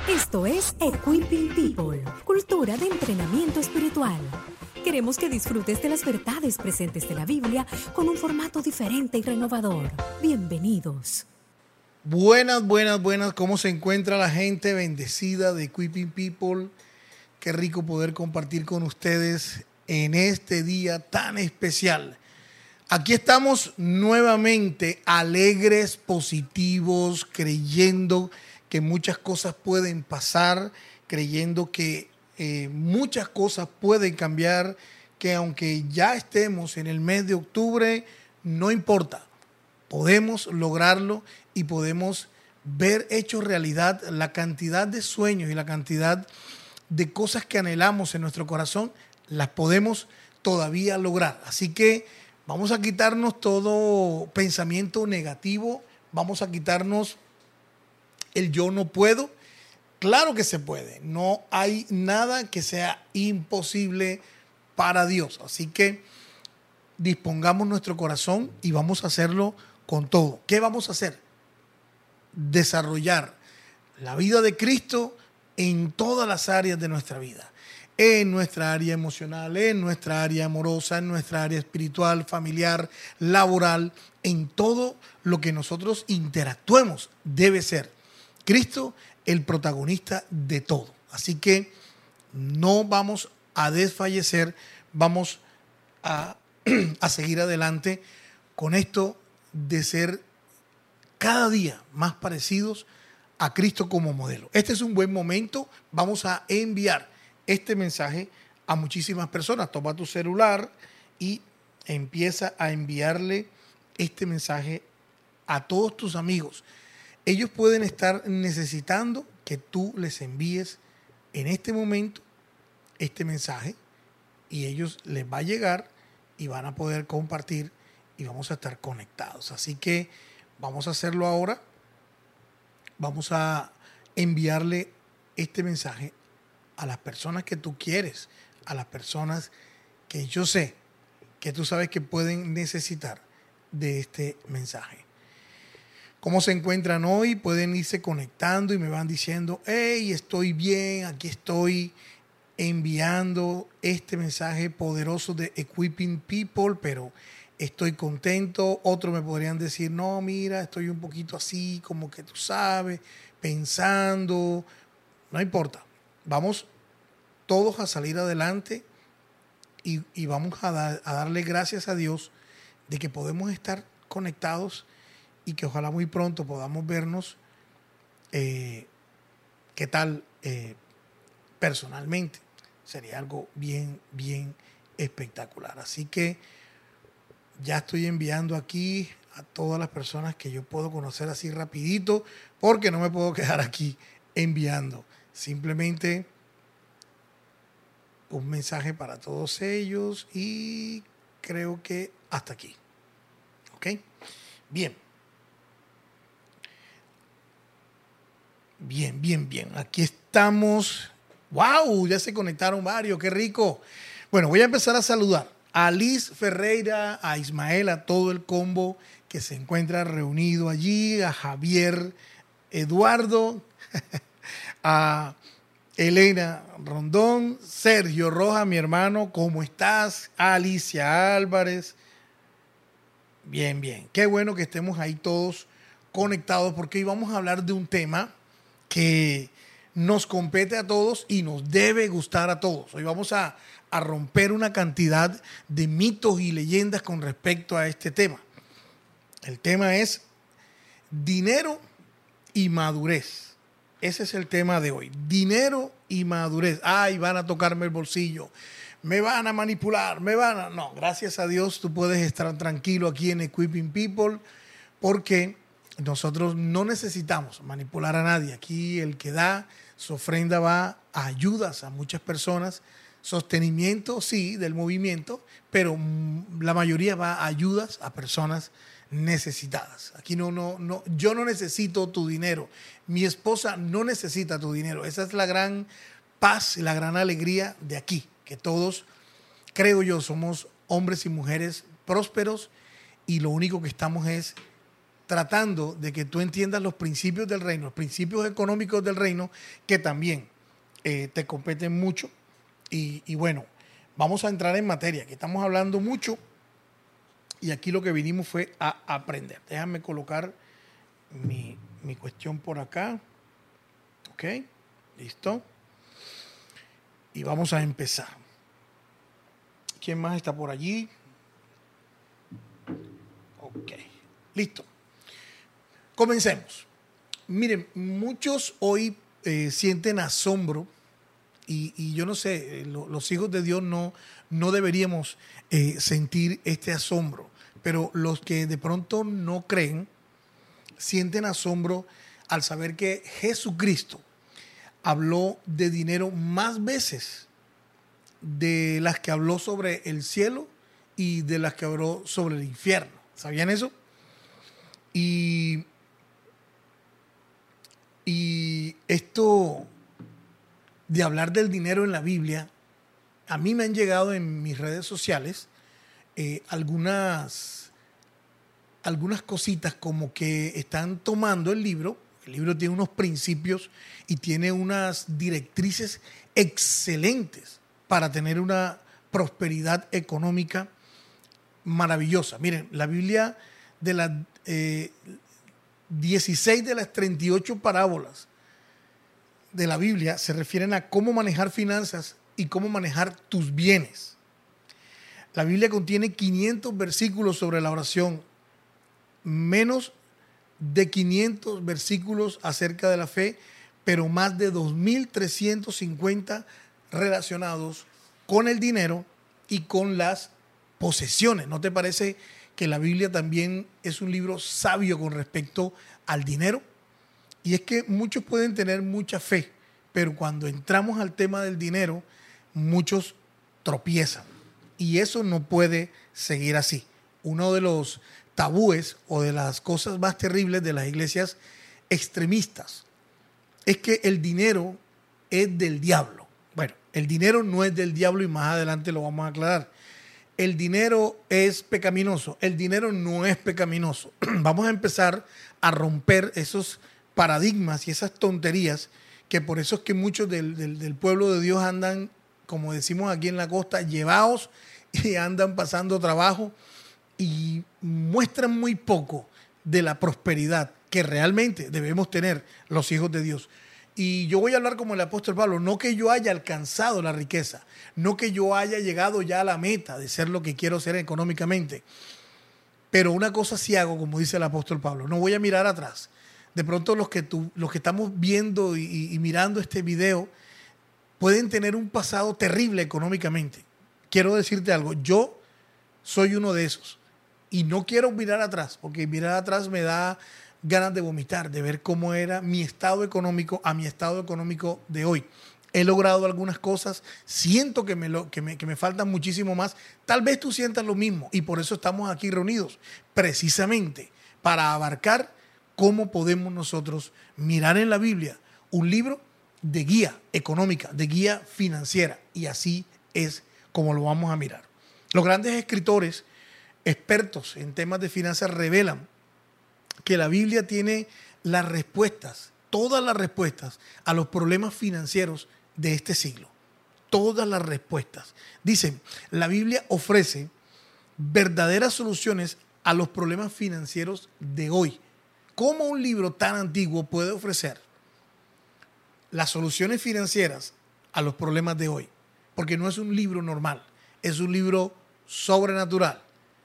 Esto es Equipping People, cultura de entrenamiento espiritual. Queremos que disfrutes de las verdades presentes de la Biblia con un formato diferente y renovador. Bienvenidos. Buenas. ¿Cómo se encuentra la gente bendecida de Equipping People? Qué rico poder compartir con ustedes en este día tan especial. Aquí estamos nuevamente alegres, positivos, creyendo que muchas cosas pueden pasar, creyendo que muchas cosas pueden cambiar, que aunque ya estemos en el mes de octubre, no importa. Podemos lograrlo y podemos ver hecho realidad la cantidad de sueños y la cantidad de cosas que anhelamos en nuestro corazón, las podemos todavía lograr. Así que vamos a quitarnos todo pensamiento negativo, vamos a quitarnos el yo no puedo. Claro que se puede, no hay nada que sea imposible para Dios. Así que dispongamos nuestro corazón y vamos a hacerlo con todo. ¿Qué vamos a hacer? Desarrollar la vida de Cristo en todas las áreas de nuestra vida. En nuestra área emocional, en nuestra área amorosa, en nuestra área espiritual, familiar, laboral, en todo lo que nosotros interactuemos debe ser Cristo el protagonista de todo. Así que no vamos a desfallecer, vamos a seguir adelante con esto de ser cada día más parecidos a Cristo como modelo. Este es un buen momento, vamos a enviar este mensaje a muchísimas personas. Toma tu celular y empieza a enviarle este mensaje a todos tus amigos. Ellos pueden estar necesitando que tú les envíes en este momento este mensaje y ellos les va a llegar y van a poder compartir y vamos a estar conectados. Así que vamos a hacerlo ahora. Vamos a enviarle este mensaje a las personas que tú quieres, a las personas que yo sé que tú sabes que pueden necesitar de este mensaje. ¿Cómo se encuentran hoy? Pueden irse conectando y me van diciendo, hey, estoy bien, aquí estoy enviando este mensaje poderoso de Equipping People, pero estoy contento. Otros me podrían decir, no, mira, estoy un poquito así, como que tú sabes, pensando. No importa, vamos todos a salir adelante y vamos a darle gracias a Dios de que podemos estar conectados y que ojalá muy pronto podamos vernos, ¿qué tal? Personalmente. Sería algo bien espectacular. Así que ya estoy enviando aquí a todas las personas que yo puedo conocer así rapidito, porque no me puedo quedar aquí enviando. Simplemente un mensaje para todos ellos y creo que hasta aquí. ¿Ok? Bien. Bien. Aquí estamos. ¡Wow! Ya se conectaron varios. ¡Qué rico! Bueno, voy a empezar a saludar a Liz Ferreira, a Ismael, a todo el combo que se encuentra reunido allí, a Javier Eduardo, a Elena Rondón, Sergio Rojas, mi hermano, ¿cómo estás? Alicia Álvarez. Bien. Qué bueno que estemos ahí todos conectados porque hoy vamos a hablar de un tema que nos compete a todos y nos debe gustar a todos. Hoy vamos a romper una cantidad de mitos y leyendas con respecto a este tema. El tema es dinero y madurez. Ese es el tema de hoy. Dinero y madurez. Ay, van a tocarme el bolsillo. Me van a manipular. No, gracias a Dios tú puedes estar tranquilo aquí en Equipping People porque nosotros no necesitamos manipular a nadie. Aquí el que da su ofrenda va a ayudas a muchas personas, sostenimiento, sí, del movimiento, pero la mayoría va a ayudas a personas necesitadas. Aquí yo no necesito tu dinero. Mi esposa no necesita tu dinero. Esa es la gran paz y la gran alegría de aquí, que todos, creo yo, somos hombres y mujeres prósperos y lo único que estamos es tratando de que tú entiendas los principios del reino, los principios económicos del reino, que también te competen mucho. Y bueno, vamos a entrar en materia, que estamos hablando mucho y aquí lo que vinimos fue a aprender. Déjame colocar mi cuestión por acá. Ok, listo. Y vamos a empezar. ¿Quién más está por allí? Ok, listo. Comencemos. Miren, muchos hoy sienten asombro y yo no sé, los hijos de Dios no deberíamos sentir este asombro, pero los que de pronto no creen sienten asombro al saber que Jesucristo habló de dinero más veces de las que habló sobre el cielo y de las que habló sobre el infierno. ¿Sabían eso? Y esto de hablar del dinero en la Biblia, a mí me han llegado en mis redes sociales algunas cositas como que están tomando el libro. El libro tiene unos principios y tiene unas directrices excelentes para tener una prosperidad económica maravillosa. Miren, la Biblia de las 16 de las 38 parábolas de la Biblia se refieren a cómo manejar finanzas y cómo manejar tus bienes. La Biblia contiene 500 versículos sobre la oración, menos de 500 versículos acerca de la fe, pero más de 2.350 relacionados con el dinero y con las posesiones. ¿No te parece que la Biblia también es un libro sabio con respecto al dinero? Y es que muchos pueden tener mucha fe, pero cuando entramos al tema del dinero, muchos tropiezan. Y eso no puede seguir así. Uno de los tabúes o de las cosas más terribles de las iglesias extremistas es que el dinero es del diablo. Bueno, el dinero no es del diablo y más adelante lo vamos a aclarar. El dinero es pecaminoso. El dinero no es pecaminoso. Vamos a empezar a romper esos paradigmas y esas tonterías, que por eso es que muchos del pueblo de Dios andan, como decimos aquí en la costa, llevados y andan pasando trabajo y muestran muy poco de la prosperidad que realmente debemos tener los hijos de Dios. Y yo voy a hablar como el apóstol Pablo, no que yo haya alcanzado la riqueza, no que yo haya llegado ya a la meta de ser lo que quiero ser económicamente, pero una cosa sí hago, como dice el apóstol Pablo, no voy a mirar atrás. De pronto los que estamos viendo y mirando este video pueden tener un pasado terrible económicamente. Quiero decirte algo, yo soy uno de esos y no quiero mirar atrás, porque mirar atrás me da ganas de vomitar, de ver cómo era mi estado económico a mi estado económico de hoy. He logrado algunas cosas, siento que me faltan muchísimo más. Tal vez tú sientas lo mismo y por eso estamos aquí reunidos, precisamente para abarcar cómo podemos nosotros mirar en la Biblia un libro de guía económica, de guía financiera, y así es como lo vamos a mirar. Los grandes escritores expertos en temas de finanzas revelan que la Biblia tiene las respuestas, todas las respuestas a los problemas financieros de este siglo. Todas las respuestas. Dicen, la Biblia ofrece verdaderas soluciones a los problemas financieros de hoy. ¿Cómo un libro tan antiguo puede ofrecer las soluciones financieras a los problemas de hoy? Porque no es un libro normal, es un libro sobrenatural.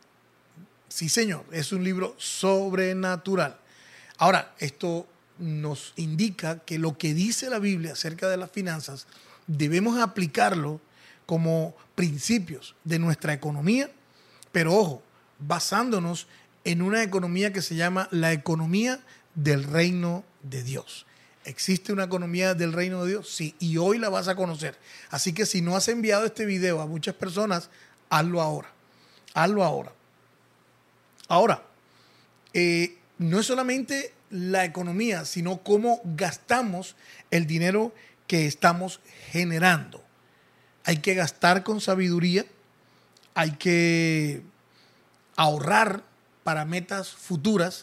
Sí, señor, es un libro sobrenatural. Ahora, esto nos indica que lo que dice la Biblia acerca de las finanzas debemos aplicarlo como principios de nuestra economía, pero ojo, basándonos en una economía que se llama la economía del reino de Dios. ¿Existe una economía del reino de Dios? Sí, y hoy la vas a conocer. Así que si no has enviado este video a muchas personas, hazlo ahora. Hazlo ahora. Ahora, no es solamente la economía, sino cómo gastamos el dinero que estamos generando. Hay que gastar con sabiduría, hay que ahorrar para metas futuras.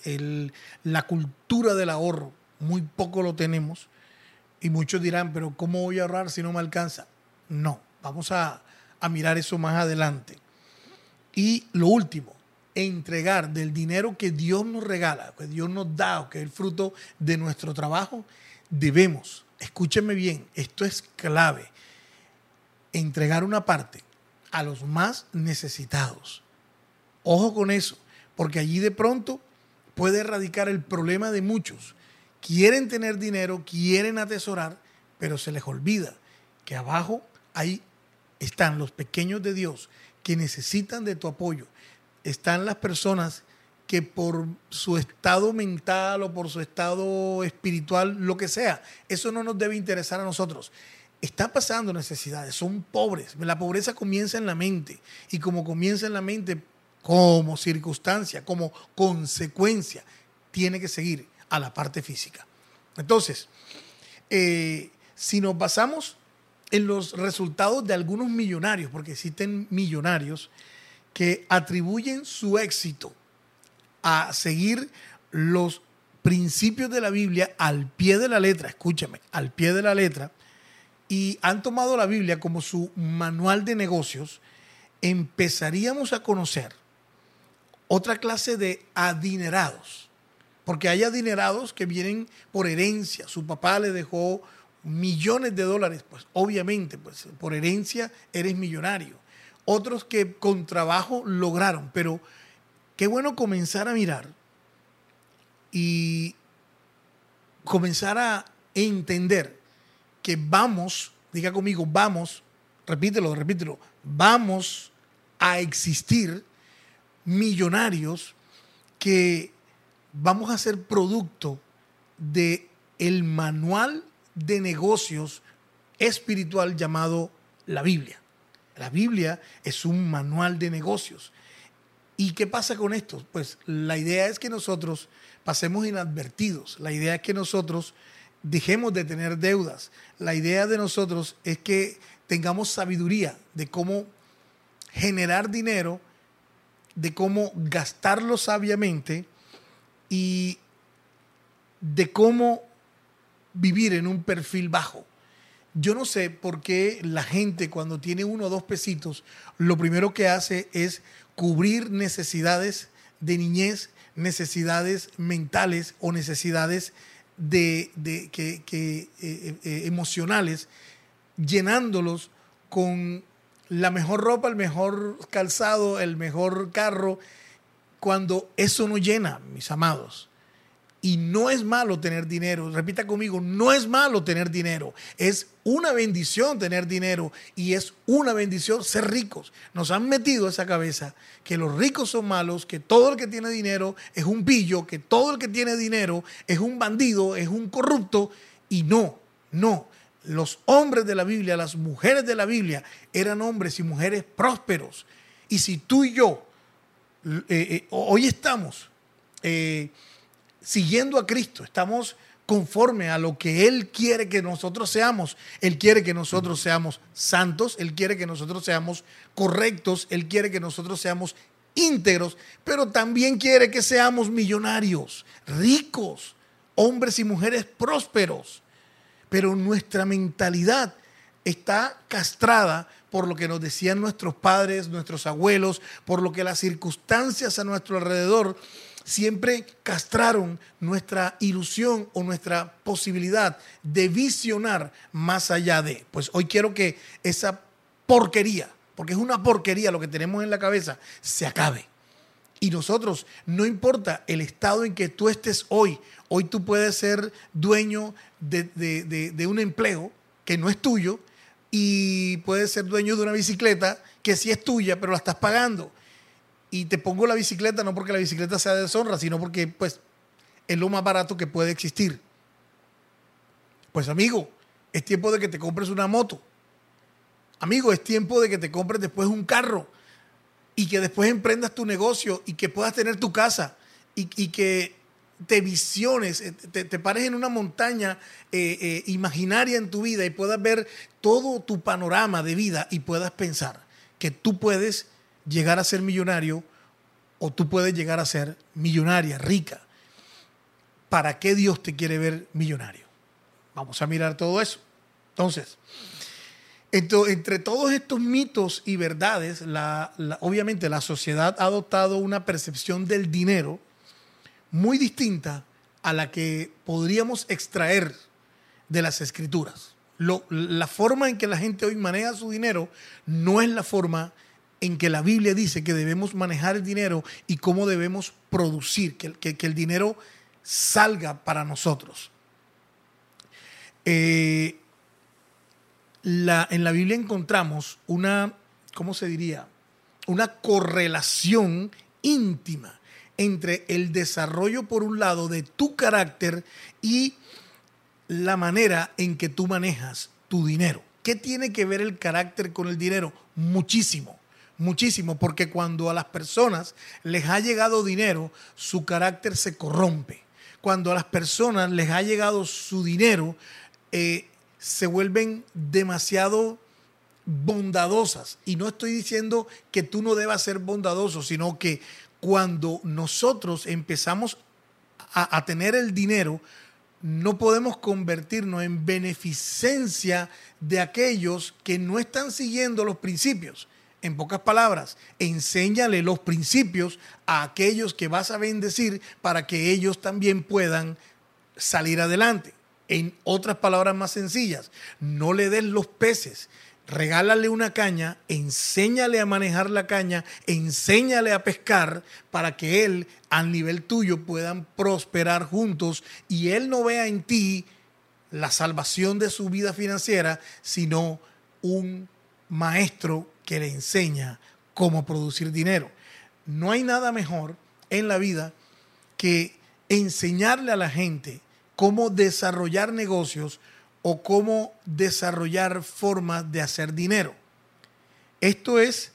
la cultura del ahorro, muy poco lo tenemos. Y muchos dirán, pero ¿cómo voy a ahorrar si no me alcanza? No, vamos a mirar eso más adelante. Y lo último, entregar del dinero que Dios nos regala, que Dios nos da, o que es el fruto de nuestro trabajo, debemos, escúchenme bien, esto es clave, entregar una parte a los más necesitados. Ojo con eso, porque allí de pronto puede erradicar el problema de muchos. Quieren tener dinero, quieren atesorar, pero se les olvida que abajo ahí están los pequeños de Dios que necesitan de tu apoyo. Están las personas que por su estado mental o por su estado espiritual, lo que sea, eso no nos debe interesar a nosotros. Está pasando necesidades, son pobres. La pobreza comienza en la mente, y como comienza en la mente, como circunstancia, como consecuencia, tiene que seguir a la parte física. Entonces, si nos basamos en los resultados de algunos millonarios, porque existen millonarios que atribuyen su éxito a seguir los principios de la Biblia al pie de la letra, escúchame, al pie de la letra, y han tomado la Biblia como su manual de negocios, empezaríamos a conocer otra clase de adinerados, porque hay adinerados que vienen por herencia. Su papá le dejó millones de dólares, pues obviamente, pues por herencia eres millonario. Otros que con trabajo lograron, pero qué bueno comenzar a mirar y comenzar a entender que vamos, diga conmigo, vamos, repítelo, vamos a existir millonarios que vamos a ser producto de el manual de negocios espiritual llamado la Biblia. La Biblia es un manual de negocios. ¿Y qué pasa con esto? Pues la idea es que nosotros pasemos inadvertidos. La idea es que nosotros dejemos de tener deudas. La idea de nosotros es que tengamos sabiduría de cómo generar dinero, de cómo gastarlo sabiamente y de cómo vivir en un perfil bajo. Yo no sé por qué la gente cuando tiene 1 o 2 pesitos, lo primero que hace es cubrir necesidades de niñez, necesidades mentales o necesidades emocionales, llenándolos con la mejor ropa, el mejor calzado, el mejor carro, cuando eso no llena, mis amados. Y no es malo tener dinero. Repita conmigo, no es malo tener dinero. Es una bendición tener dinero y es una bendición ser ricos. Nos han metido esa cabeza que los ricos son malos, que todo el que tiene dinero es un pillo, que todo el que tiene dinero es un bandido, es un corrupto. Y no. Los hombres de la Biblia, las mujeres de la Biblia eran hombres y mujeres prósperos. Y si tú y yo hoy estamos siguiendo a Cristo, estamos conforme a lo que Él quiere que nosotros seamos. Él quiere que nosotros seamos santos, Él quiere que nosotros seamos correctos, Él quiere que nosotros seamos íntegros, pero también quiere que seamos millonarios, ricos, hombres y mujeres prósperos. Pero nuestra mentalidad está castrada por lo que nos decían nuestros padres, nuestros abuelos, por lo que las circunstancias a nuestro alrededor siempre castraron nuestra ilusión o nuestra posibilidad de visionar más allá de. Pues hoy quiero que esa porquería, porque es una porquería lo que tenemos en la cabeza, se acabe. Y nosotros, no importa el estado en que tú estés hoy tú puedes ser dueño de un empleo que no es tuyo y puedes ser dueño de una bicicleta que sí es tuya, pero la estás pagando. Y te pongo la bicicleta no porque la bicicleta sea de deshonra, sino porque pues, es lo más barato que puede existir. Pues amigo, es tiempo de que te compres una moto. Amigo, es tiempo de que te compres después un carro y que después emprendas tu negocio y que puedas tener tu casa y que te visiones, te pares en una montaña imaginaria en tu vida y puedas ver todo tu panorama de vida y puedas pensar que tú puedes llegar a ser millonario o tú puedes llegar a ser millonaria, rica. ¿para qué Dios te quiere ver millonario? Vamos a mirar todo eso. Entonces, entre todos estos mitos y verdades, obviamente la sociedad ha adoptado una percepción del dinero muy distinta a la que podríamos extraer de las escrituras. La forma en que la gente hoy maneja su dinero no es la forma en que la Biblia dice que debemos manejar el dinero y cómo debemos producir, que el dinero salga para nosotros. En la Biblia encontramos ¿cómo se diría? Una correlación íntima entre el desarrollo, por un lado, de tu carácter y la manera en que tú manejas tu dinero. ¿Qué tiene que ver el carácter con el dinero? Muchísimo, muchísimo, porque cuando a las personas les ha llegado dinero, su carácter se corrompe. Cuando a las personas les ha llegado su dinero, se vuelven demasiado bondadosas. Y no estoy diciendo que tú no debas ser bondadoso, sino que cuando nosotros empezamos a tener el dinero, no podemos convertirnos en beneficencia de aquellos que no están siguiendo los principios. En pocas palabras, enséñale los principios a aquellos que vas a bendecir para que ellos también puedan salir adelante. En otras palabras más sencillas, no le des los peces. Regálale una caña, enséñale a manejar la caña, enséñale a pescar para que él, al nivel tuyo, puedan prosperar juntos y él no vea en ti la salvación de su vida financiera, sino un maestro que le enseña cómo producir dinero. No hay nada mejor en la vida que enseñarle a la gente cómo desarrollar negocios o cómo desarrollar formas de hacer dinero. Esto es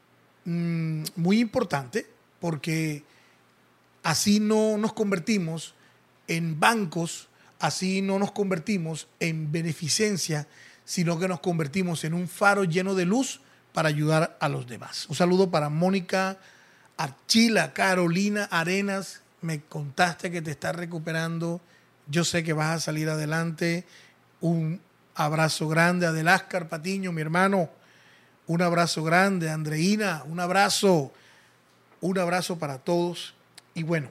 muy importante porque así no nos convertimos en bancos, así no nos convertimos en beneficencia, sino que nos convertimos en un faro lleno de luz para ayudar a los demás. Un saludo para Mónica Archila, Carolina Arenas. Me contaste que te estás recuperando. Yo sé que vas a salir adelante. Un abrazo grande a Deláscar Patiño, mi hermano. Un abrazo grande, Andreina. Un abrazo para todos. Y bueno,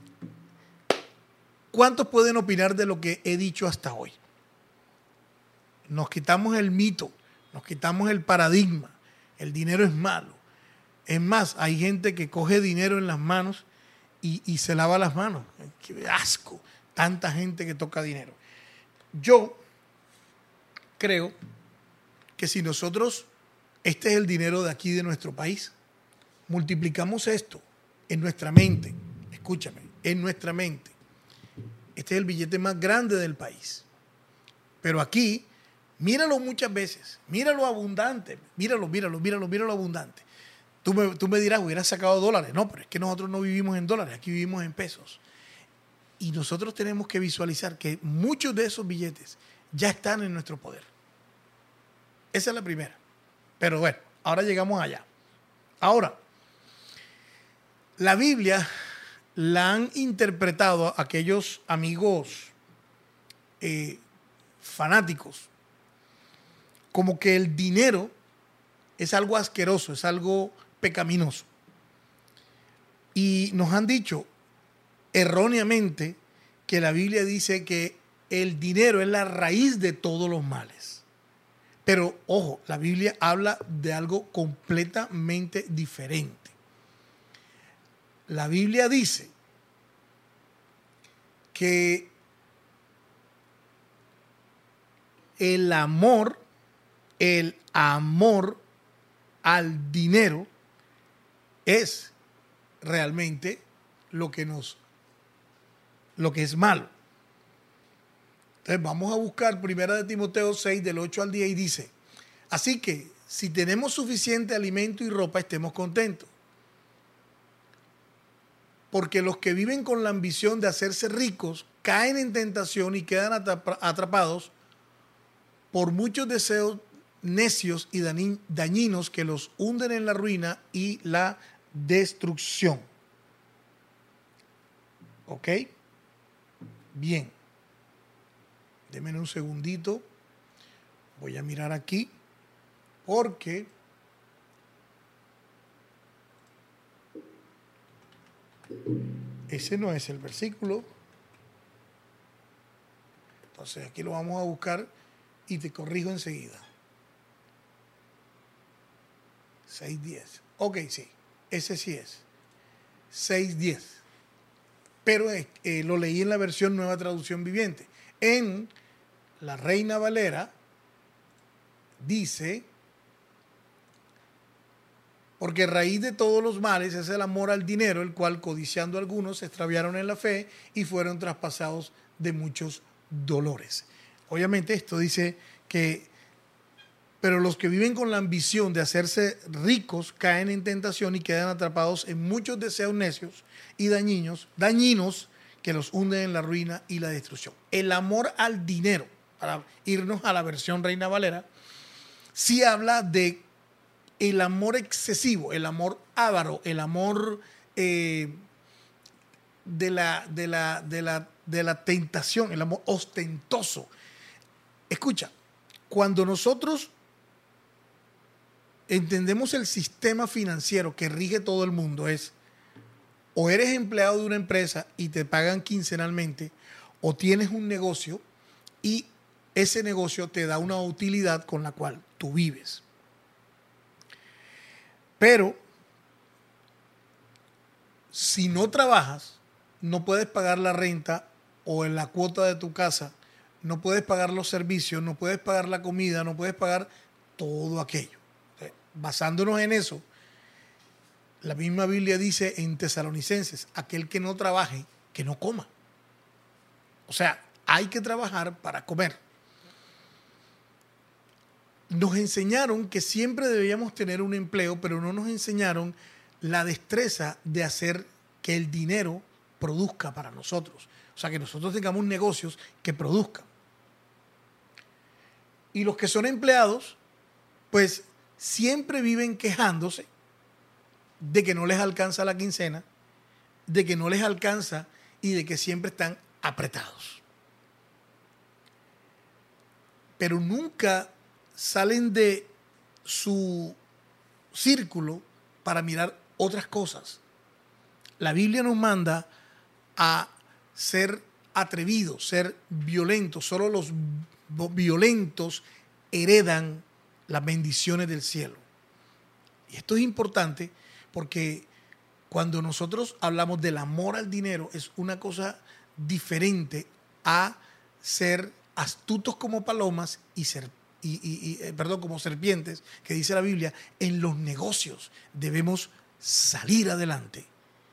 ¿cuántos pueden opinar de lo que he dicho hasta hoy? Nos quitamos el mito, nos quitamos el paradigma. El dinero es malo. Es más, hay gente que coge dinero en las manos y se lava las manos. ¡Qué asco! Tanta gente que toca dinero. Yo creo que si nosotros, este es el dinero de aquí de nuestro país, multiplicamos esto en nuestra mente, escúchame, en nuestra mente, este es el billete más grande del país. Pero aquí, míralo muchas veces, míralo abundante, míralo abundante. Tú me dirás, hubieras sacado dólares. No, pero es que nosotros no vivimos en dólares, aquí vivimos en pesos. Y nosotros tenemos que visualizar que muchos de esos billetes ya están en nuestro poder. Esa es la primera. Pero bueno, ahora llegamos allá. Ahora, la Biblia la han interpretado aquellos amigos fanáticos como que el dinero es algo asqueroso, es algo pecaminoso. Y nos han dicho erróneamente que la Biblia dice que el dinero es la raíz de todos los males. Pero, ojo, la Biblia habla de algo completamente diferente. La Biblia dice que el amor al dinero es realmente lo que es malo. Entonces vamos a buscar 1 Timoteo 6 del 8 al 10 y dice: así que si tenemos suficiente alimento y ropa, estemos contentos. Porque los que viven con la ambición de hacerse ricos caen en tentación y quedan atrapados por muchos deseos necios y dañinos que los hunden en la ruina y la destrucción. ¿Ok? Bien. Denme un segundito. Voy a mirar aquí porque ese no es el versículo. Entonces aquí lo vamos a buscar y te corrijo enseguida. 6:10. Ok, sí. Ese sí es. 6:10. Pero lo leí en la versión Nueva Traducción Viviente. En la Reina Valera dice: porque raíz de todos los males es el amor al dinero, el cual, codiciando algunos, se extraviaron en la fe y fueron traspasados de muchos dolores. Obviamente esto dice que, pero los que viven con la ambición de hacerse ricos caen en tentación y quedan atrapados en muchos deseos necios y dañinos que los hunden en la ruina y la destrucción. El amor al dinero, para irnos a la versión Reina Valera, sí habla de el amor excesivo, el amor avaro, el amor de la tentación, el amor ostentoso. Escucha, cuando nosotros entendemos el sistema financiero que rige todo el mundo, es o eres empleado de una empresa y te pagan quincenalmente, o tienes un negocio y ese negocio te da una utilidad con la cual tú vives. Pero si no trabajas, no puedes pagar la renta o en la cuota de tu casa, no puedes pagar los servicios, no puedes pagar la comida, no puedes pagar todo aquello. Entonces, basándonos en eso, la misma Biblia dice en Tesalonicenses: aquel que no trabaje, que no coma. O sea, hay que trabajar para comer. Nos enseñaron que siempre debíamos tener un empleo, pero no nos enseñaron la destreza de hacer que el dinero produzca para nosotros. O sea, que nosotros tengamos negocios que produzcan. Y los que son empleados, pues siempre viven quejándose de que no les alcanza la quincena, de que no les alcanza y de que siempre están apretados. Pero nunca salen de su círculo para mirar otras cosas. La Biblia nos manda a ser atrevidos, ser violentos. Solo los violentos heredan las bendiciones del cielo. Y esto es importante porque cuando nosotros hablamos del amor al dinero, es una cosa diferente a ser astutos como palomas y como serpientes, que dice la Biblia. En los negocios debemos salir adelante,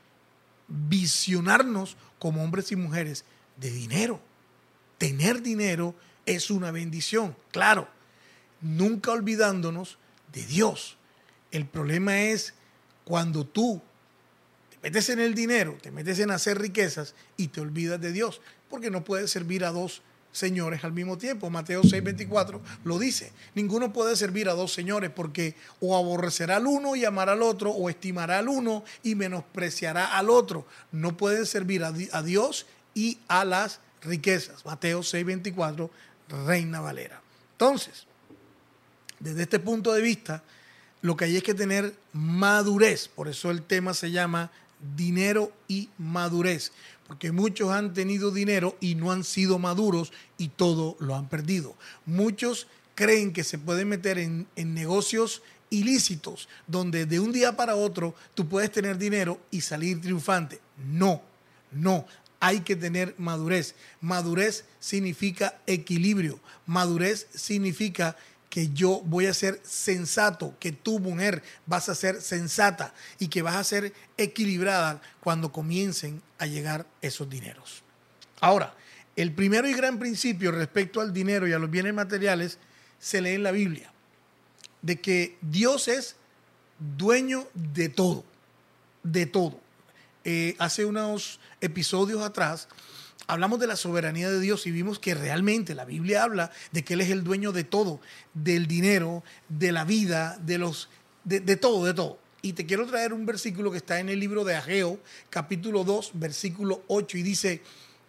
visionarnos como hombres y mujeres de dinero. Tener dinero es una bendición, claro, nunca olvidándonos de Dios. El problema es cuando tú te metes en el dinero, te metes en hacer riquezas y te olvidas de Dios, porque no puedes servir a dos señores al mismo tiempo. Mateo 6:24 lo dice: ninguno puede servir a dos señores, porque o aborrecerá al uno y amará al otro, o estimará al uno y menospreciará al otro. No pueden servir a Dios y a las riquezas. Mateo 6:24, Reina Valera. Entonces, desde este punto de vista, lo que hay es que tener madurez. Por eso el tema se llama dinero y madurez, porque muchos han tenido dinero y no han sido maduros y todo lo han perdido. Muchos creen que se pueden meter en negocios ilícitos, donde de un día para otro tú puedes tener dinero y salir triunfante. No, hay que tener madurez. Madurez significa equilibrio. Madurez significa que yo voy a ser sensato, que tú, mujer, vas a ser sensata y que vas a ser equilibrada cuando comiencen a llegar esos dineros. Ahora, el primero y gran principio respecto al dinero y a los bienes materiales se lee en la Biblia, de que Dios es dueño de todo, de todo. Hace unos episodios atrás hablamos de la soberanía de Dios y vimos que realmente la Biblia habla de que Él es el dueño de todo, del dinero, de la vida, de todo. Y te quiero traer un versículo que está en el libro de Ageo, capítulo 2, versículo 8, y dice: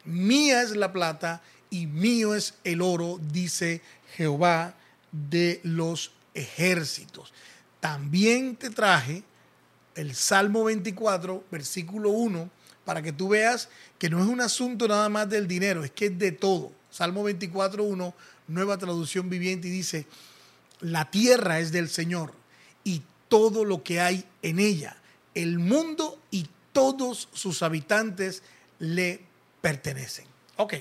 Mía es la plata y mío es el oro, dice Jehová de los ejércitos. También te traje el Salmo 24, versículo 1, para que tú veas que no es un asunto nada más del dinero, es que es de todo. Salmo 24, 1, nueva traducción viviente, y dice: la tierra es del Señor y todo lo que hay en ella, el mundo y todos sus habitantes le pertenecen. Ok.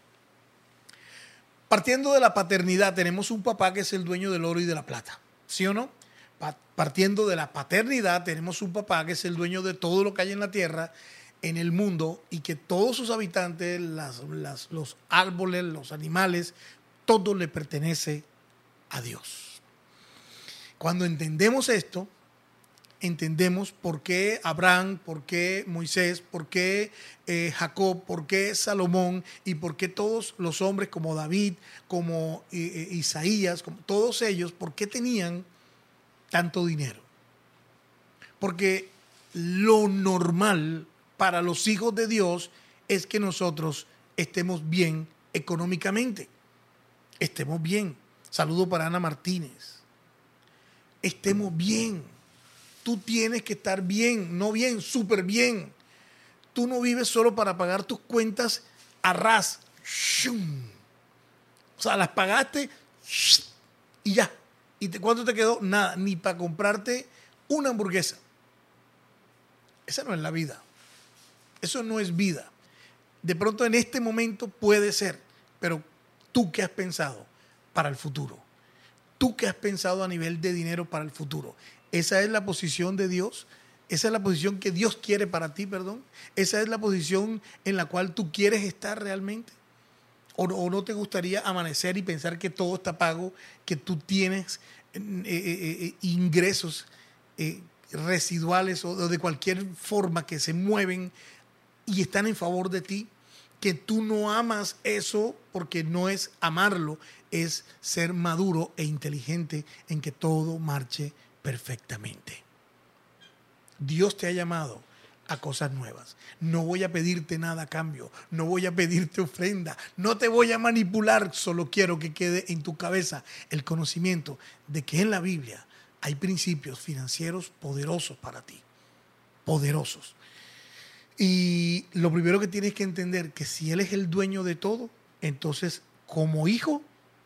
Partiendo de la paternidad, tenemos un papá que es el dueño del oro y de la plata, ¿sí o no? Partiendo de la paternidad, tenemos un papá que es el dueño de todo lo que hay en la tierra, en el mundo, y que todos sus habitantes, los árboles, los animales, todo le pertenece a Dios. Cuando entendemos esto, entendemos por qué Abraham, por qué Moisés, por qué Jacob, por qué Salomón y por qué todos los hombres como David, como Isaías, como todos ellos, por qué tenían tanto dinero. Porque lo normal para los hijos de Dios es que nosotros estemos bien económicamente, estemos bien. Saludo para Ana Martínez. Estemos bien. Tú tienes que estar bien, no bien, súper bien. Tú no vives solo para pagar tus cuentas a ras. O sea, las pagaste y ya. ¿Y cuánto te quedó? Nada, ni para comprarte una hamburguesa. Esa no es la vida. Eso no es vida. De pronto en este momento puede ser, pero ¿tú qué has pensado para el futuro? ¿Tú qué has pensado a nivel de dinero para el futuro? ¿Esa es la posición de Dios? ¿Esa es la posición que Dios quiere para ti, perdón? ¿Esa es la posición en la cual tú quieres estar realmente? ¿O no te gustaría amanecer y pensar que todo está pago, que tú tienes ingresos residuales o de cualquier forma que se mueven y están en favor de ti? Que tú no amas eso porque no es amarlo, es ser maduro e inteligente en que todo marche perfectamente. Dios te ha llamado a cosas nuevas. No voy a pedirte nada a cambio, no voy a pedirte ofrenda, no te voy a manipular, solo quiero que quede en tu cabeza el conocimiento de que en la Biblia hay principios financieros poderosos para ti, poderosos. Y lo primero que tienes que entender que si Él es el dueño de todo, entonces como hijo,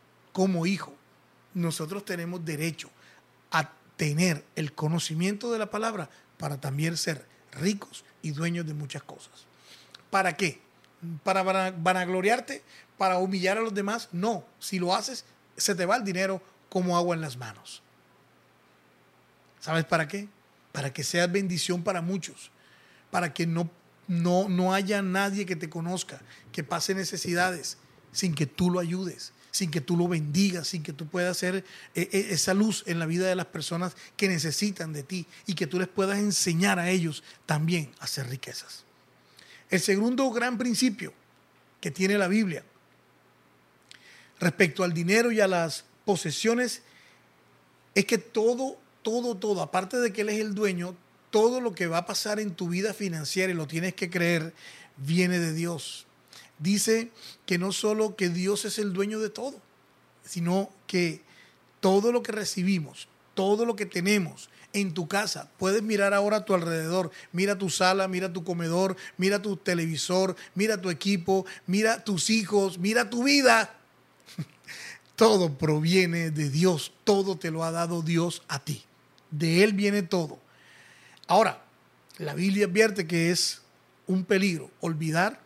nosotros tenemos derecho a tener el conocimiento de la palabra para también ser ricos y dueños de muchas cosas. ¿Para qué? ¿Para vanagloriarte? ¿Para humillar a los demás? No, si lo haces, se te va el dinero como agua en las manos. ¿Sabes para qué? Para que seas bendición para muchos, para que no haya nadie que te conozca, que pase necesidades sin que tú lo ayudes, sin que tú lo bendigas, sin que tú puedas ser esa luz en la vida de las personas que necesitan de ti y que tú les puedas enseñar a ellos también a hacer riquezas. El segundo gran principio que tiene la Biblia respecto al dinero y a las posesiones es que todo, aparte de que Él es el dueño, todo lo que va a pasar en tu vida financiera, y lo tienes que creer, viene de Dios. Dice que no solo que Dios es el dueño de todo, sino que todo lo que recibimos, todo lo que tenemos en tu casa, puedes mirar ahora a tu alrededor, mira tu sala, mira tu comedor, mira tu televisor, mira tu equipo, mira tus hijos, mira tu vida. Todo proviene de Dios, todo te lo ha dado Dios a ti. De Él viene todo. Ahora, la Biblia advierte que es un peligro olvidar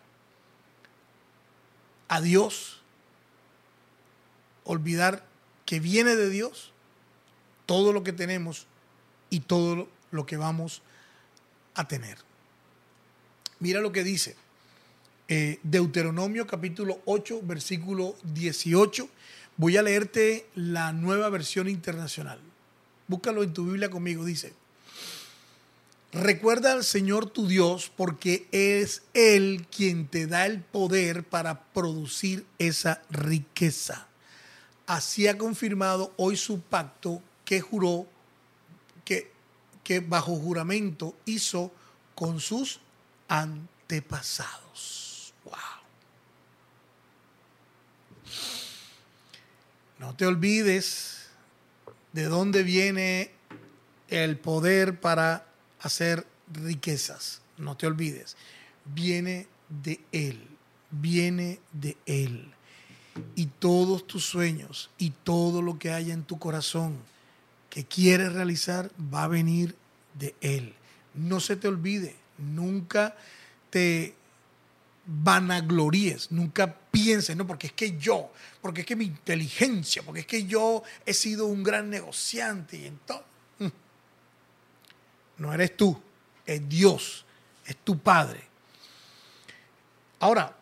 a Dios, olvidar que viene de Dios todo lo que tenemos y todo lo que vamos a tener. Mira lo que dice Deuteronomio capítulo 8, versículo 18. Voy a leerte la Nueva Versión Internacional. Búscalo en tu Biblia conmigo, dice: recuerda al Señor tu Dios, porque es Él quien te da el poder para producir esa riqueza. Así ha confirmado hoy su pacto que juró, que bajo juramento hizo con sus antepasados. ¡Wow! No te olvides de dónde viene el poder para hacer riquezas. No te olvides. Viene de Él. Viene de Él. Y todos tus sueños y todo lo que haya en tu corazón que quieres realizar va a venir de Él. No se te olvide. Nunca te vanagloríes, nunca pienses, no, porque es que mi inteligencia, porque es que yo he sido un gran negociante y entonces, no eres tú, es Dios, es tu Padre. Ahora,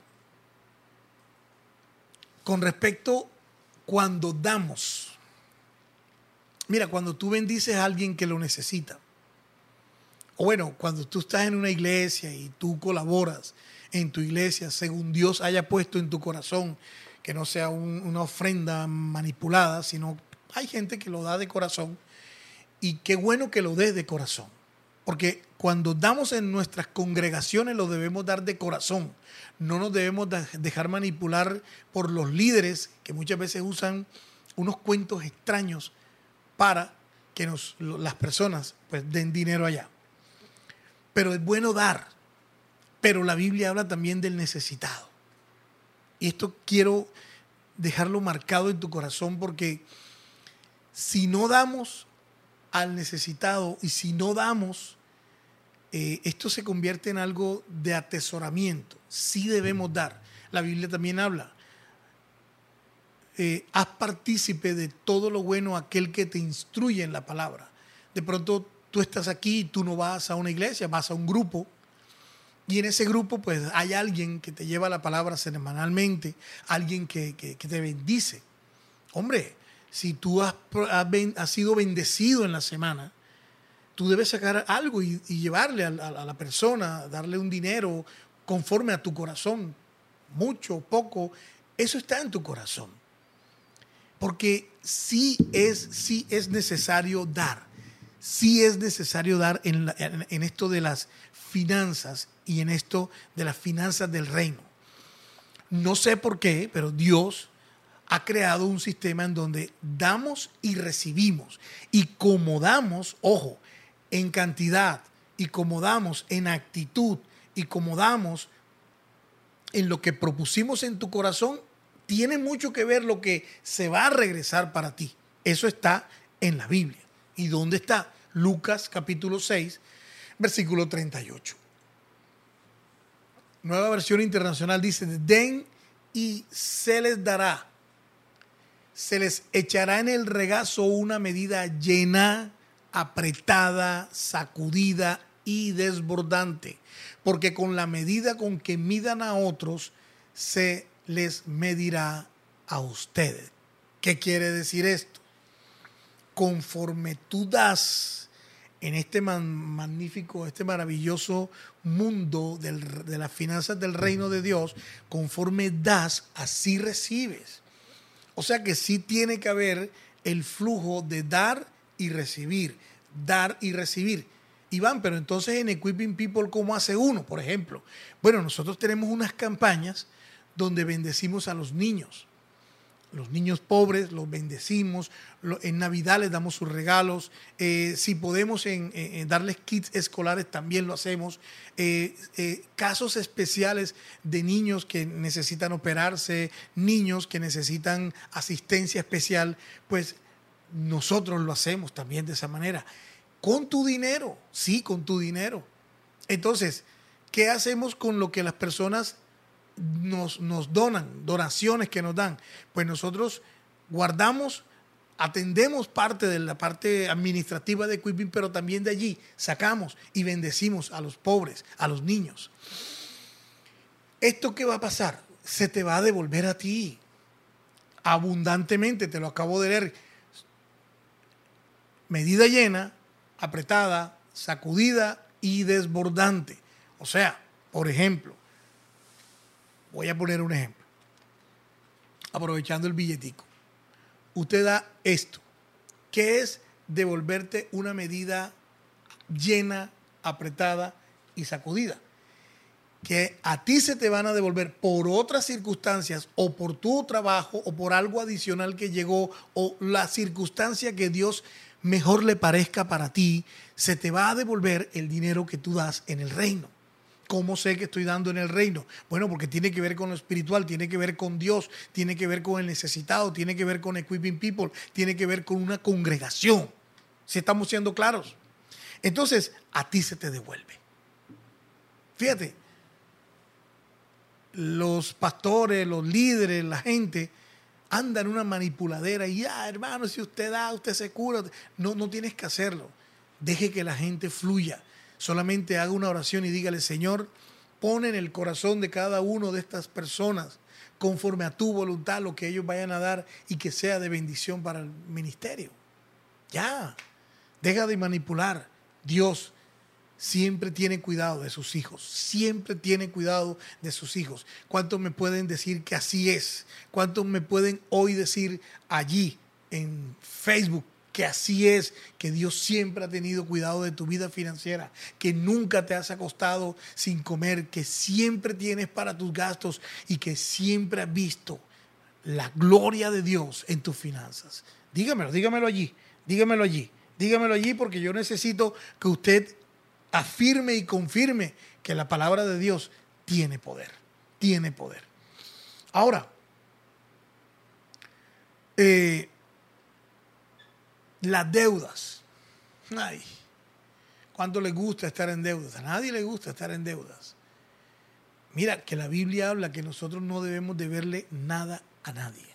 con respecto cuando damos, mira, cuando tú bendices a alguien que lo necesita, o bueno, cuando tú estás en una iglesia y tú colaboras en tu iglesia según Dios haya puesto en tu corazón, que no sea una ofrenda manipulada, sino hay gente que lo da de corazón y qué bueno que lo des de corazón, porque cuando damos en nuestras congregaciones lo debemos dar de corazón, no nos debemos dejar manipular por los líderes que muchas veces usan unos cuentos extraños para que las personas pues den dinero allá. Pero es bueno dar. Pero la Biblia habla también del necesitado. Y esto quiero dejarlo marcado en tu corazón porque si no damos al necesitado y si no damos, esto se convierte en algo de atesoramiento. Sí debemos dar. La Biblia también habla. Haz partícipe de todo lo bueno a aquel que te instruye en la palabra. De pronto tú estás aquí y tú no vas a una iglesia, vas a un grupo. Y en ese grupo pues hay alguien que te lleva la palabra semanalmente, alguien que te bendice. Hombre, si tú has sido bendecido en la semana, tú debes sacar algo y llevarle a la persona, darle un dinero conforme a tu corazón, mucho, poco, eso está en tu corazón. Porque sí es necesario dar. Sí es necesario dar en esto de las finanzas y en esto de las finanzas del reino. No sé por qué, pero Dios ha creado un sistema en donde damos y recibimos. Y como damos, ojo, en cantidad, y como damos en actitud, y como damos en lo que propusimos en tu corazón, tiene mucho que ver lo que se va a regresar para ti. Eso está en la Biblia. ¿Y dónde está? Lucas capítulo 6, versículo 38. Nueva versión internacional dice, den y se les dará. Se les echará en el regazo una medida llena, apretada, sacudida y desbordante. Porque con la medida con que midan a otros, se les medirá a ustedes. ¿Qué quiere decir esto? Conforme tú das en este magnífico, este maravilloso mundo de las finanzas del reino de Dios, conforme das, así recibes. O sea que sí tiene que haber el flujo de dar y recibir, dar y recibir. Iván, pero entonces en Equipping People, ¿cómo hace uno, por ejemplo? Bueno, nosotros tenemos unas campañas donde bendecimos a los niños pobres, los bendecimos, en Navidad les damos sus regalos, si podemos darles kits escolares también lo hacemos, casos especiales de niños que necesitan operarse, niños que necesitan asistencia especial, pues nosotros lo hacemos también de esa manera, con tu dinero, sí, con tu dinero. Entonces, ¿qué hacemos con lo que las personas nos donan, donaciones que nos dan? Pues nosotros guardamos, atendemos parte de la parte administrativa de Equipping, pero también de allí sacamos y bendecimos a los pobres, a los niños. ¿Esto qué va a pasar? Se te va a devolver a ti abundantemente, te lo acabo de leer. Medida llena, apretada, sacudida y desbordante. O sea, por ejemplo, voy a poner un ejemplo. Aprovechando el billetico. Usted da esto. ¿Qué es devolverte una medida llena, apretada y sacudida? que a ti se te van a devolver por otras circunstancias o por tu trabajo o por algo adicional que llegó o la circunstancia que Dios mejor le parezca para ti, se te va a devolver el dinero que tú das en el reino. ¿Cómo sé que estoy dando en el reino? Bueno, porque tiene que ver con lo espiritual, tiene que ver con Dios, tiene que ver con el necesitado, tiene que ver con Equipping People, tiene que ver con una congregación. Si estamos siendo claros. Entonces, a ti se te devuelve. Fíjate, los pastores, los líderes, la gente andan en una manipuladera y hermano, si usted da, usted se cura. No tienes que hacerlo. Deje que la gente fluya. Solamente haga una oración y dígale, Señor, pon en el corazón de cada uno de estas personas, conforme a tu voluntad, lo que ellos vayan a dar y que sea de bendición para el ministerio. Ya, deja de manipular. Dios siempre tiene cuidado de sus hijos, siempre tiene cuidado de sus hijos. ¿Cuántos me pueden decir que así es? ¿Cuántos me pueden hoy decir allí en Facebook que así es, que Dios siempre ha tenido cuidado de tu vida financiera, que nunca te has acostado sin comer, que siempre tienes para tus gastos y que siempre has visto la gloria de Dios en tus finanzas? Dígamelo allí, dígamelo allí porque yo necesito que usted afirme y confirme que la palabra de Dios tiene poder, tiene poder. Ahora, las deudas. Ay, ¿cuánto le gusta estar en deudas? A nadie le gusta estar en deudas. Mira, que la Biblia habla que nosotros no debemos deberle nada a nadie.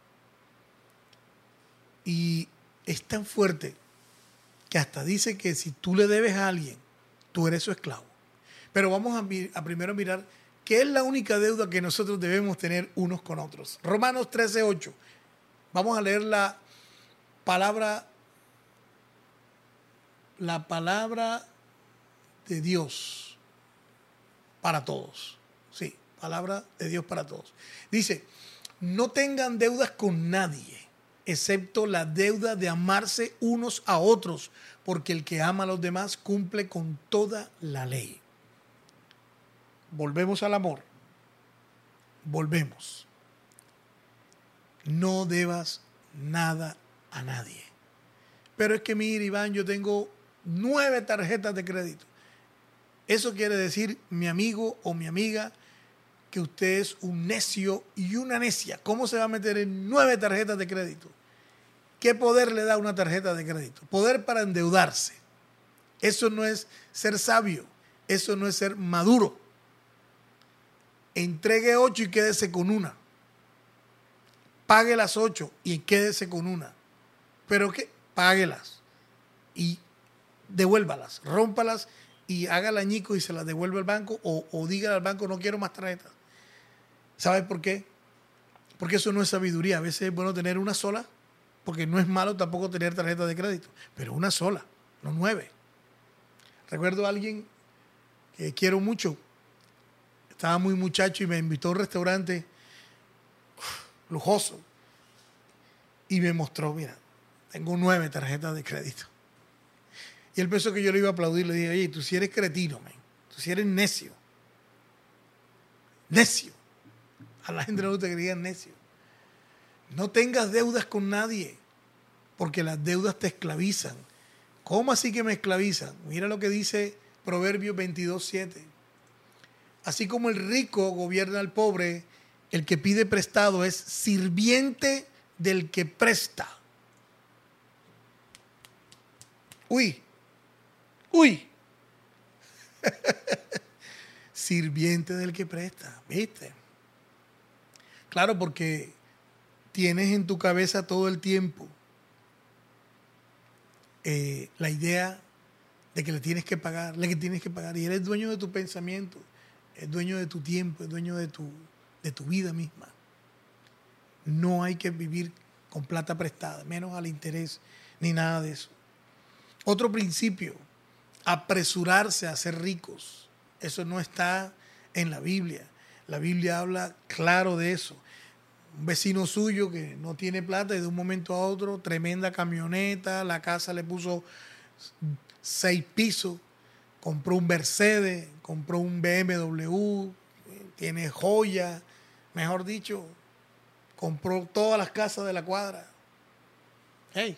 Y es tan fuerte que hasta dice que si tú le debes a alguien, tú eres su esclavo. Pero vamos a primero mirar qué es la única deuda que nosotros debemos tener unos con otros. Romanos 13:8. Vamos a leer la palabra de Dios para todos. Sí, palabra de Dios para todos. Dice, no tengan deudas con nadie, excepto la deuda de amarse unos a otros, porque el que ama a los demás cumple con toda la ley. Volvemos al amor. Volvemos. No debas nada a nadie. Pero es que mira, Iván, yo tengo 9 tarjetas de crédito. Eso quiere decir, mi amigo o mi amiga, que usted es un necio y una necia. ¿Cómo se va a meter en 9 tarjetas de crédito? ¿Qué poder le da una tarjeta de crédito? Poder para endeudarse. Eso no es ser sabio. Eso no es ser maduro. Entregue 8 y quédese con una. Pague las 8 y quédese con una. Pero que páguelas y devuélvalas, rómpalas y haga el añico y se las devuelve al banco o dígale al banco, no quiero más tarjetas. ¿Sabes por qué? Porque eso no es sabiduría. A veces es bueno tener una sola, porque no es malo tampoco tener tarjeta de crédito, pero una sola, no 9. Recuerdo a alguien que quiero mucho, estaba muy muchacho y me invitó a un restaurante lujoso y me mostró, mira, tengo 9 tarjetas de crédito. Y él pensó que yo le iba a aplaudir. Le dije, oye, tú si eres cretino, man. Tú si eres necio. Necio. A la gente no te digan necio. No tengas deudas con nadie, porque las deudas te esclavizan. ¿Cómo así que me esclavizan? Mira lo que dice Proverbios 22:7. Así como el rico gobierna al pobre, el que pide prestado es sirviente del que presta. Uy. Sirviente del que presta, ¿viste? Claro, porque tienes en tu cabeza todo el tiempo la idea de que le tienes que pagar, y eres dueño de tu pensamiento, es dueño de tu tiempo, es dueño de tu vida misma. No hay que vivir con plata prestada, menos al interés, ni nada de eso. Otro principio, apresurarse a ser ricos. Eso no está en la Biblia. La Biblia habla claro de eso. Un vecino suyo que no tiene plata y de un momento a otro, tremenda camioneta, la casa le puso 6 pisos, compró un Mercedes, compró un BMW, tiene joya, mejor dicho, compró todas las casas de la cuadra. Hey,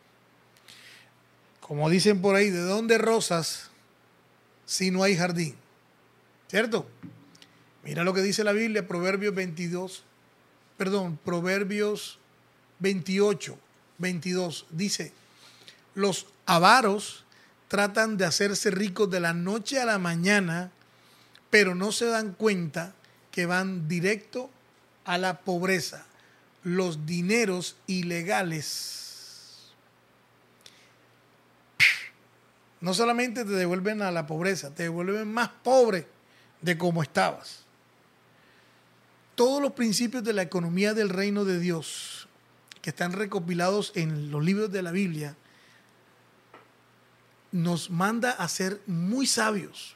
como dicen por ahí, ¿de dónde rosas si no hay jardín? ¿Cierto? Mira lo que dice la Biblia, Proverbios 28, 22. Dice, los avaros tratan de hacerse ricos de la noche a la mañana, pero no se dan cuenta que van directo a la pobreza. Los dineros ilegales no solamente te devuelven a la pobreza, te devuelven más pobre de como estabas. Todos los principios de la economía del reino de Dios que están recopilados en los libros de la Biblia nos manda a ser muy sabios.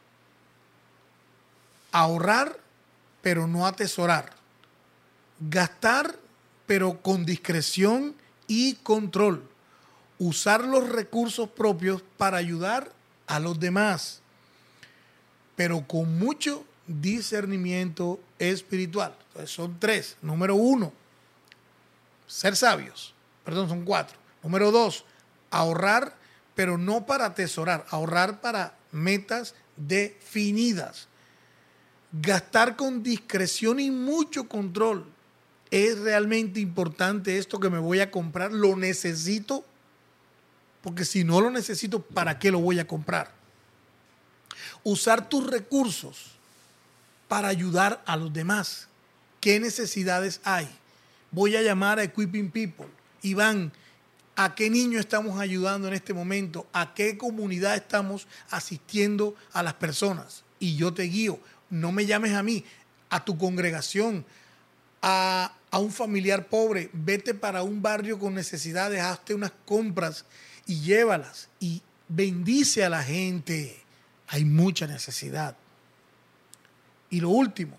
Ahorrar, pero no atesorar. Gastar, pero con discreción y control. Usar los recursos propios para ayudar a los demás, pero con mucho discernimiento espiritual. Entonces son 3. Número 1, ser sabios. Perdón, son 4. Número 2, ahorrar, pero no para atesorar. Ahorrar para metas definidas. Gastar con discreción y mucho control. ¿Es realmente importante esto que me voy a comprar? ¿Lo necesito? Porque si no lo necesito, ¿para qué lo voy a comprar? Usar tus recursos para ayudar a los demás. ¿Qué necesidades hay? Voy a llamar a Equipping People. Iván, ¿a qué niño estamos ayudando en este momento? ¿A qué comunidad estamos asistiendo a las personas? Y yo te guío. No me llames a mí, a tu congregación, a un familiar pobre. Vete para un barrio con necesidades, hazte unas compras y llévalas y bendice a la gente. Hay mucha necesidad. Y lo último,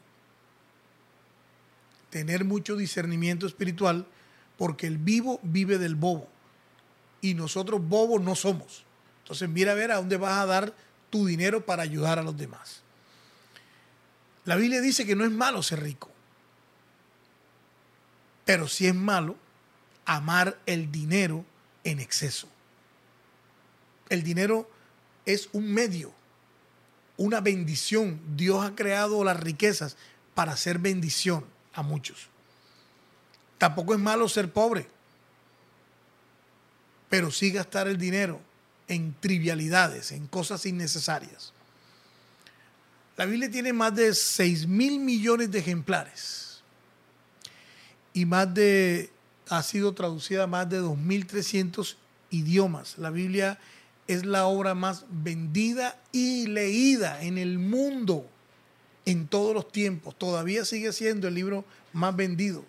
tener mucho discernimiento espiritual, porque el vivo vive del bobo y nosotros bobos no somos. Entonces mira a ver a dónde vas a dar tu dinero para ayudar a los demás. La Biblia dice que no es malo ser rico, pero sí es malo amar el dinero en exceso. El dinero es un medio, una bendición. Dios ha creado las riquezas para hacer bendición a muchos. Tampoco es malo ser pobre, pero sí gastar el dinero en trivialidades, en cosas innecesarias. La Biblia tiene más de 6.000 millones de ejemplares y ha sido traducida a más de 2.300 idiomas. La Biblia es la obra más vendida y leída en el mundo en todos los tiempos. Todavía sigue siendo el libro más vendido.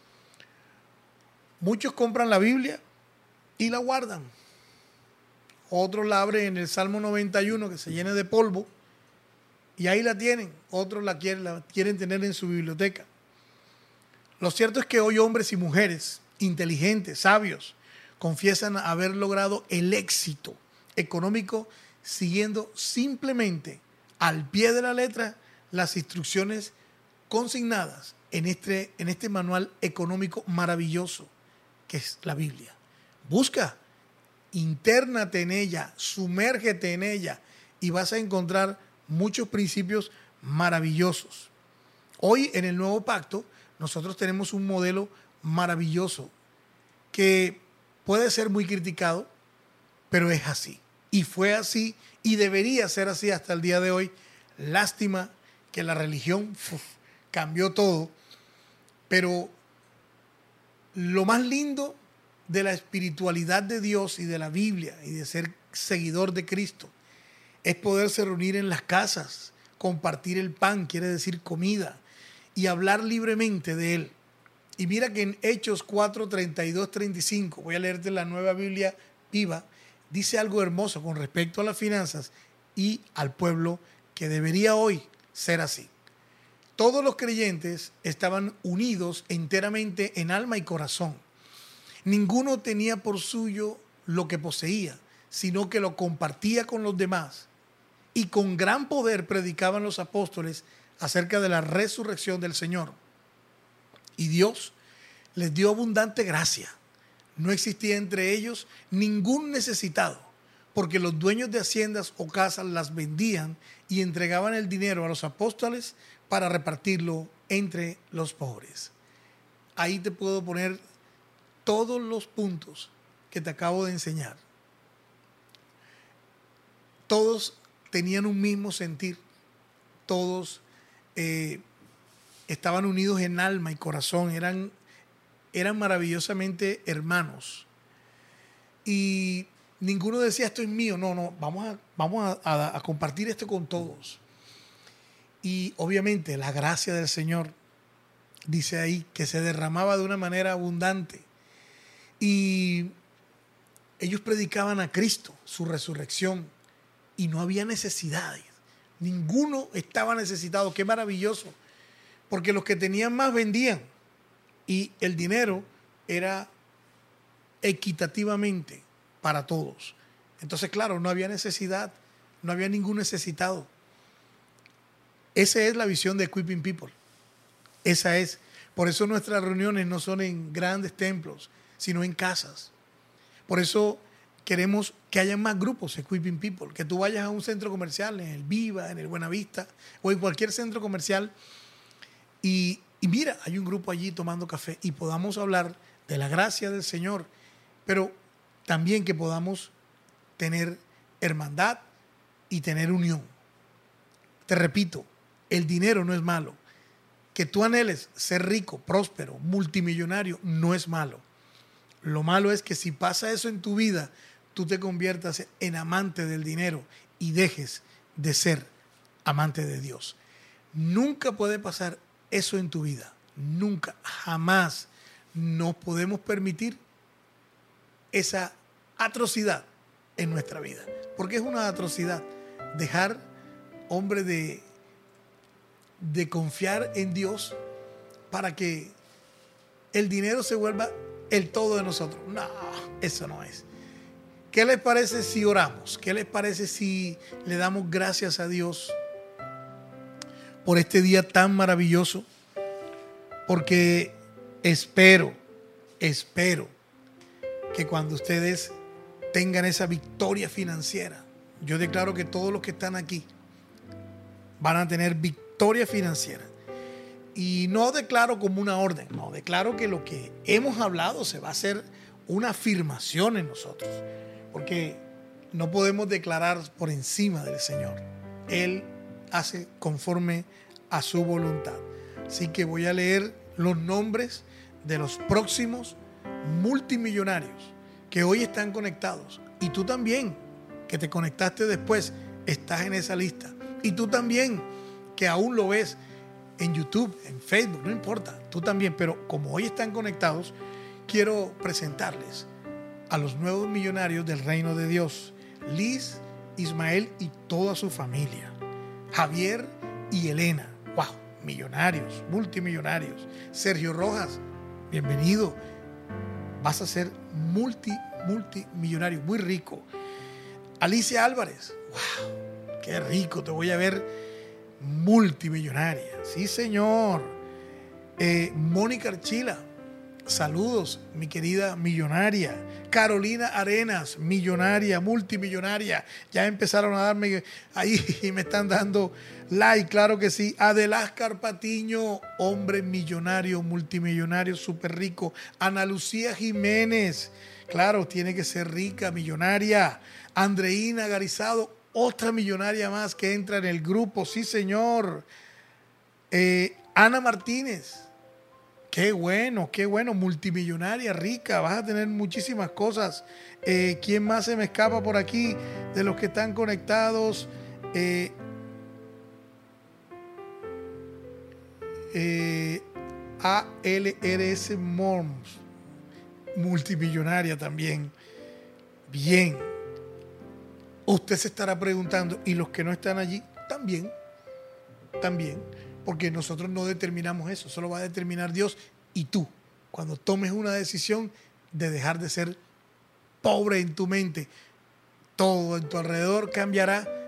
Muchos compran la Biblia y la guardan. Otros la abren en el Salmo 91 que se llena de polvo y ahí la tienen. Otros la quieren tener en su biblioteca. Lo cierto es que hoy hombres y mujeres inteligentes, sabios, confiesan haber logrado el éxito económico siguiendo simplemente al pie de la letra las instrucciones consignadas en este manual económico maravilloso que es la Biblia. Busca, intérnate en ella, sumérgete en ella y vas a encontrar muchos principios maravillosos. Hoy en el Nuevo Pacto nosotros tenemos un modelo maravilloso que puede ser muy criticado, pero es así. Y fue así y debería ser así hasta el día de hoy. Lástima que la religión cambió todo, pero lo más lindo de la espiritualidad de Dios y de la Biblia y de ser seguidor de Cristo es poderse reunir en las casas, compartir el pan, quiere decir comida, y hablar libremente de Él. Y mira que en Hechos 4, 32, 35, voy a leerte la Nueva Biblia Viva, dice algo hermoso con respecto a las finanzas y al pueblo que debería hoy ser así. Todos los creyentes estaban unidos enteramente en alma y corazón. Ninguno tenía por suyo lo que poseía, sino que lo compartía con los demás. y con gran poder predicaban los apóstoles acerca de la resurrección del Señor. Y Dios les dio abundante gracia. No existía entre ellos ningún necesitado, porque los dueños de haciendas o casas las vendían y entregaban el dinero a los apóstoles para repartirlo entre los pobres. Ahí te puedo poner todos los puntos que te acabo de enseñar. Todos tenían un mismo sentir. Todos estaban unidos en alma y corazón. Eran maravillosamente hermanos. Y ninguno decía, esto es mío. No, vamos a compartir esto con todos. Y obviamente la gracia del Señor, dice ahí, que se derramaba de una manera abundante. Y ellos predicaban a Cristo, su resurrección, y no había necesidades. Ninguno estaba necesitado. Qué maravilloso. Porque los que tenían más vendían. Y el dinero era equitativamente para todos. Entonces, claro, no había necesidad. No había ningún necesitado. Esa es la visión de Equipping People. Esa es. Por eso nuestras reuniones no son en grandes templos, sino en casas. Por eso queremos que haya más grupos Equipping People, que tú vayas a un centro comercial, en el Viva, en el Buenavista o en cualquier centro comercial y mira, hay un grupo allí tomando café y podamos hablar de la gracia del Señor, pero también que podamos tener hermandad y tener unión. Te repito, el dinero no es malo. Que tú anheles ser rico, próspero, multimillonario, no es malo. Lo malo es que si pasa eso en tu vida, tú te conviertas en amante del dinero y dejes de ser amante de Dios. Nunca puede pasar eso en tu vida. Nunca, jamás nos podemos permitir esa atrocidad en nuestra vida. Porque es una atrocidad dejar, hombre, de confiar en Dios para que el dinero se vuelva el todo de nosotros. No, eso no es. ¿Qué les parece si oramos? ¿Qué les parece si le damos gracias a Dios por este día tan maravilloso? Porque espero que cuando ustedes tengan esa victoria financiera, yo declaro que todos los que están aquí van a tener victoria financiera. Y no declaro como una orden, no, declaro que lo que hemos hablado se va a hacer una afirmación en nosotros. Porque no podemos declarar por encima del Señor. Él hace conforme a su voluntad. Así que voy a leer los nombres de los próximos multimillonarios que hoy están conectados. Y tú también, que te conectaste después, estás en esa lista. Y tú también, que aún lo ves en YouTube, en Facebook, no importa, tú también. Pero como hoy están conectados, quiero presentarles a los nuevos millonarios del reino de Dios. Liz, Ismael y toda su familia. Javier y Elena. ¡Wow! Millonarios, multimillonarios. Sergio Rojas, bienvenido. Vas a ser multimillonario, muy rico. Alicia Álvarez. ¡Wow! ¡Qué rico! Te voy a ver multimillonaria. Sí, señor. Mónica Archila. Saludos, mi querida millonaria. Carolina Arenas, millonaria, multimillonaria. Ya empezaron a darme ahí y me están dando like, claro que sí. Adeláscar Patiño, hombre millonario, multimillonario, súper rico. Ana Lucía Jiménez, claro, tiene que ser rica, millonaria. Andreina Garizado, otra millonaria más que entra en el grupo, sí señor. Ana Martínez. Qué bueno, multimillonaria, rica, vas a tener muchísimas cosas. ¿Quién más se me escapa por aquí de los que están conectados? ALRS Moms, multimillonaria también. Bien. Usted se estará preguntando, ¿y los que no están allí? También. Porque nosotros no determinamos eso, solo va a determinar Dios y tú. Cuando tomes una decisión de dejar de ser pobre en tu mente, todo en tu alrededor cambiará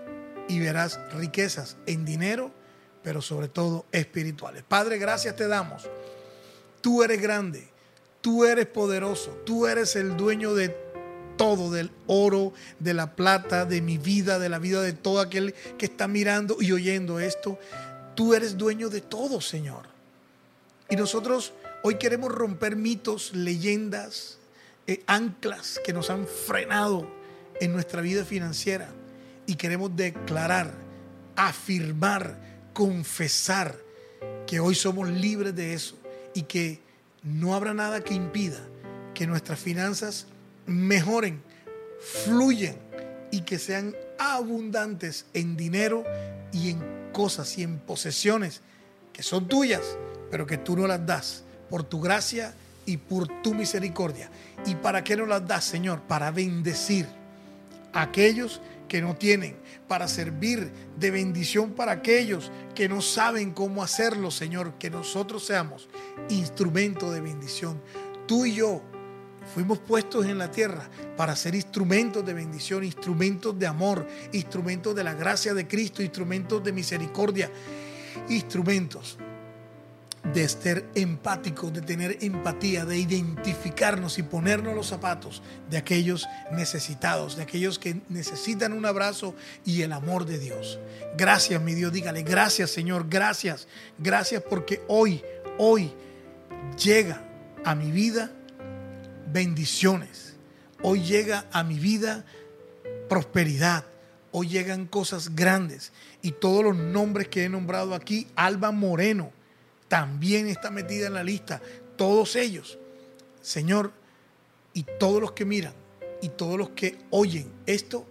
y verás riquezas en dinero, pero sobre todo espirituales. Padre, gracias te damos. Tú eres grande, tú eres poderoso, tú eres el dueño de todo, del oro, de la plata, de mi vida, de la vida de todo aquel que está mirando y oyendo esto. Tú eres dueño de todo, Señor. Y nosotros hoy queremos romper mitos, leyendas, anclas que nos han frenado en nuestra vida financiera. Y queremos declarar, afirmar, confesar que hoy somos libres de eso y que no habrá nada que impida que nuestras finanzas mejoren, fluyan y que sean abundantes en dinero y en cosas y en posesiones que son tuyas, pero que tú no las das por tu gracia y por tu misericordia. ¿Y para qué no las das, Señor? Para bendecir a aquellos que no tienen, para servir de bendición para aquellos que no saben cómo hacerlo, Señor. Que nosotros seamos instrumento de bendición. Tú y yo fuimos puestos en la tierra para ser instrumentos de bendición, instrumentos de amor, instrumentos de la gracia de Cristo, instrumentos de misericordia, instrumentos de ser empáticos, de tener empatía, de identificarnos y ponernos los zapatos de aquellos necesitados, de aquellos que necesitan un abrazo y el amor de Dios. Gracias, mi Dios, dígale, gracias, Señor, gracias, gracias porque hoy llega a mi vida bendiciones, hoy llega a mi vida prosperidad, hoy llegan cosas grandes y todos los nombres que he nombrado aquí, Alba Moreno también está metida en la lista, todos ellos, Señor, y todos los que miran y todos los que oyen esto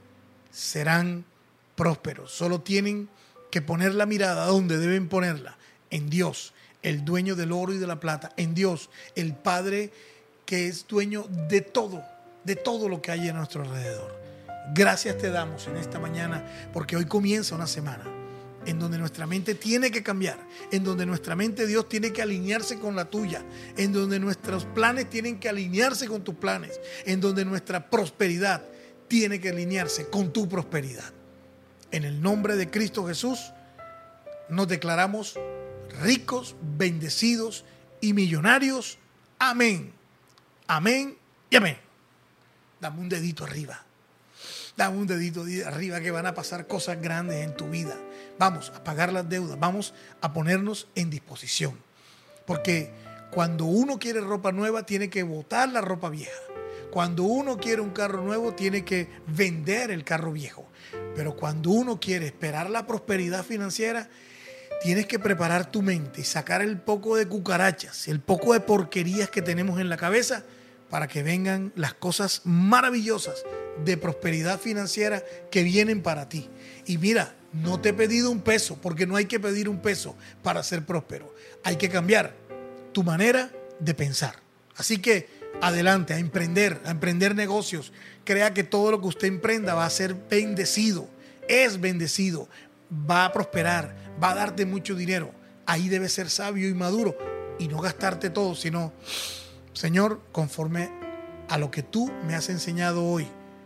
serán prósperos. Solo tienen que poner la mirada donde deben ponerla, en Dios, el dueño del oro y de la plata, en Dios, el Padre que es dueño de todo lo que hay a nuestro alrededor. Gracias te damos en esta mañana porque hoy comienza una semana en donde nuestra mente tiene que cambiar, en donde nuestra mente, Dios, tiene que alinearse con la tuya, en donde nuestros planes tienen que alinearse con tus planes, en donde nuestra prosperidad tiene que alinearse con tu prosperidad. En el nombre de Cristo Jesús nos declaramos ricos, bendecidos y millonarios. Amén, amén y amén. Dame un dedito arriba. Dame un dedito arriba que van a pasar cosas grandes en tu vida. Vamos a pagar las deudas, vamos a ponernos en disposición. Porque cuando uno quiere ropa nueva, tiene que botar la ropa vieja. Cuando uno quiere un carro nuevo, tiene que vender el carro viejo. Pero cuando uno quiere esperar la prosperidad financiera, tienes que preparar tu mente y sacar el poco de cucarachas, el poco de porquerías que tenemos en la cabeza para que vengan las cosas maravillosas de prosperidad financiera que vienen para ti. Y mira, no te he pedido un peso, porque no hay que pedir un peso para ser próspero. Hay que cambiar tu manera de pensar. Así que adelante, a emprender negocios. Crea que todo lo que usted emprenda va a ser bendecido, es bendecido, va a prosperar, va a darte mucho dinero. Ahí debes ser sabio y maduro y no gastarte todo, sino, Señor, conforme a lo que tú me has enseñado hoy,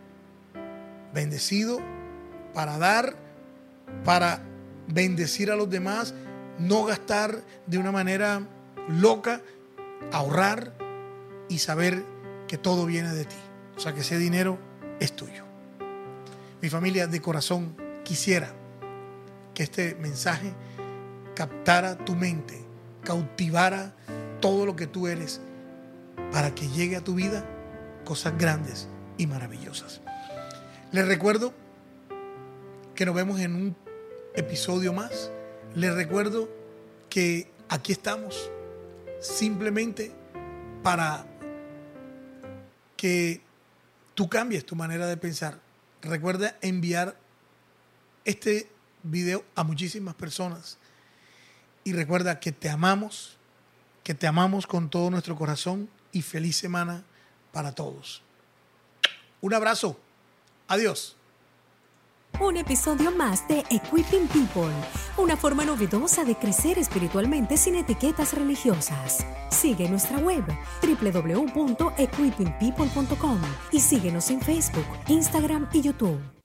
bendecido para dar, para bendecir a los demás, no gastar de una manera loca, ahorrar y saber que todo viene de ti. O sea, que ese dinero es tuyo. Mi familia, de corazón quisiera que este mensaje captara tu mente, cautivara todo lo que tú eres, para que llegue a tu vida cosas grandes y maravillosas. Les recuerdo que nos vemos en un episodio más. Les recuerdo que aquí estamos simplemente para que tú cambies tu manera de pensar. Recuerda enviar este video a muchísimas personas y recuerda que te amamos con todo nuestro corazón y feliz semana para todos. Un abrazo. Adiós. Un episodio más de Equipping People, una forma novedosa de crecer espiritualmente sin etiquetas religiosas. Sigue nuestra web www.equippingpeople.com y síguenos en Facebook, Instagram y YouTube.